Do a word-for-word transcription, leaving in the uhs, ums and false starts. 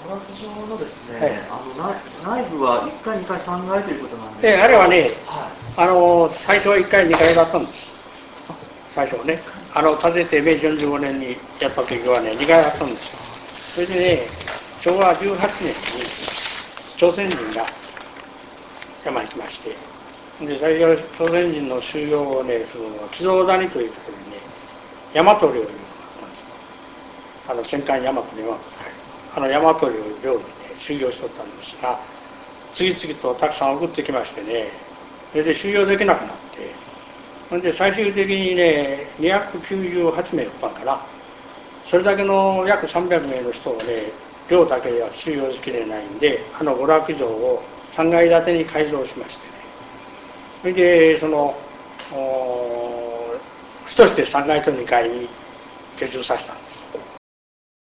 トラック上のですね、 はい、 あの内部はいっかい、にかい、さんがいということなんですえあれはね、 はい、 あの最初はいっかい、にかいだったんです。最初はね、あの建てて明治よんじゅうごねんにやった時はね、にかいあったんですよ。それでね、しょうわじゅうはちねんに朝鮮人が山に来まして、で最初朝鮮人の収容をね、その木蔵谷というところにね、大和領いうのがあったんですよ。あの戦艦大和の大和と書いて、あの大和領領にね、収容しとったんですが、次々とたくさん送ってきましてね、それで収容できなくなって、それで最終的にね、にひゃくきゅうじゅうはちめいおったんかな。それだけの約さんびゃくめいの人をね、寮だけでは収容しきれないんで、あの娯楽場をさんがい建てに改造しましてね、それでその主としてさんがいとにかいに居住させたん